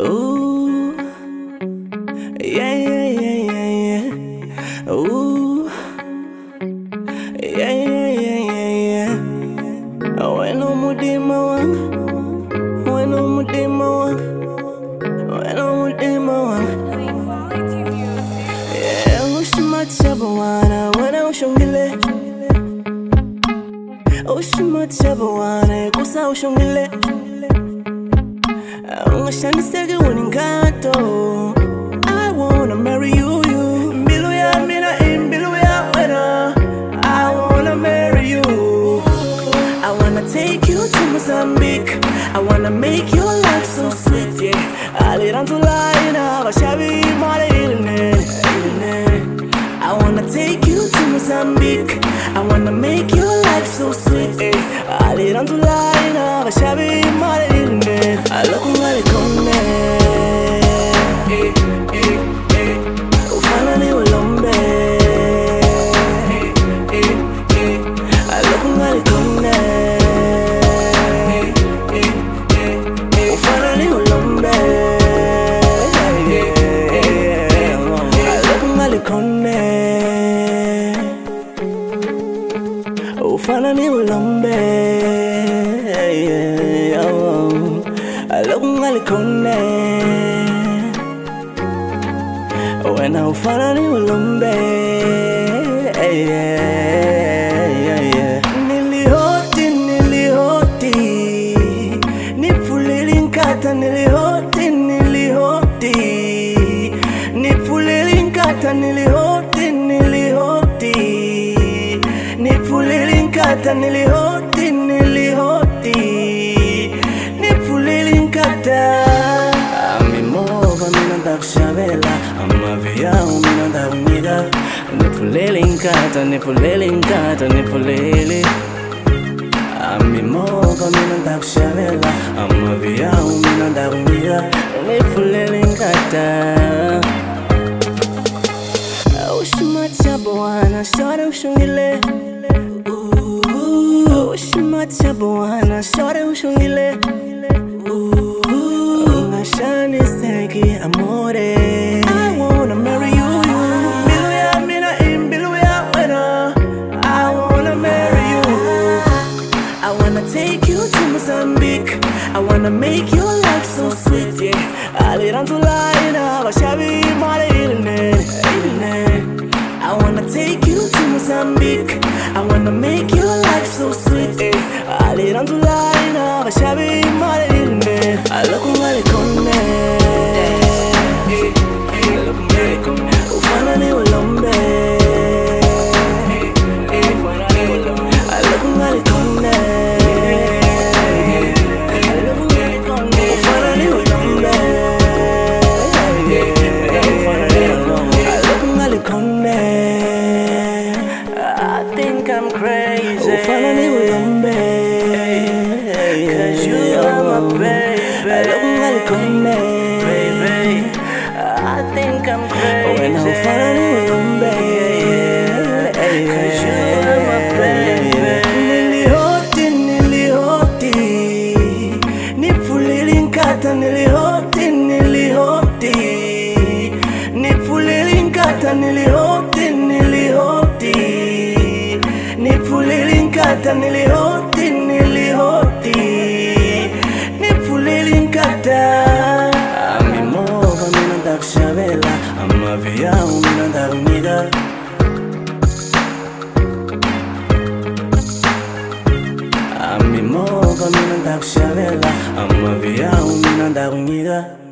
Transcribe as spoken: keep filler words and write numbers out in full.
Ooh, yeah, yeah, yeah, yeah, yeah. Ooh, yeah, yeah, yeah, yeah, yeah. Wena umutima wangu, wena umutima wangu, wena umutima wangu. Yeah, ushimatisha bwana, wena ushungile. Ushimatisha bwana, kusa ushungile. Ungashaniseke uningato. I wanna marry you, you. Mbilu ya mina in, mbilu ya wena. I wanna marry you. I wanna take you to Mozambique. I wanna make your life so sweet, yeah. Alirantulaina, bashabi mare ilne, ilne. I wanna take you to Mozambique. I wanna make your life so sweet, yeah. Alirantulaina, bashabi mare ilne. Alokungali konde, eh, eh, eh. Ufana ni ulombe, eh, eh, eh. Alokungali konde, eh, eh, eh. Ufana ni ulombe, eh, eh, eh. Alokungali konde, ufana ni ulombe, eh, eh, oh. Alokungali konde, wena ufana ni ulombe, yeah, yeah, yeah. Nilihoti, nilihoti, nifulili nkata. Nilihoti, nilihoti, nifulili nkata. Nilihoti, nilihoti, nifulili nkata. Nilihoti, nilihoti, nifulili nkata. Amimova mina ndakushabela, amavia mina ndakunyiga. Nifulili nkata, nifulili nkata, nifulili. Amimova mina ndakushabela, amavia mina ndakunyiga. Nifulili nkata. Ushimatisha bwana, shore ushungile. Ushimatisha bwana, shore ushungile. Ungashaniseke amore. I wanna marry you, you. Mbilu ya mina in, mbilu ya wena. I wanna marry you. I wanna take you to Mozambique. I wanna make your life so sweet, yeah. Alirantulaina, bashabi mare ilne, ilne. I wanna take you to Mozambique. I wanna make your life so sweet, yeah. Alirantulaina, bashabi mare ilne. Alokungali konde, ufana ni ulombe, alokungali konde, ufana ni ulombe, alokungali konde. I think I'm crazy, ufana ni ulombe, 'cause you are my baby. Alokungali konde, baby. I think I'm crazy, wena ufana ni ulombe, 'cause you are my baby. Nilihoti, nilihoti, nifulili nkata. Nilihoti, nilihoti, nifulili nkata. Nilihoti, nilihoti, nifulili nkata. Nilihoti, nilihoti, nifulili nkata. Amimova mina ndakushabela, amavia mina ndakunyiga. Amimova mina ndakushabela, amavia mina ndakunyiga.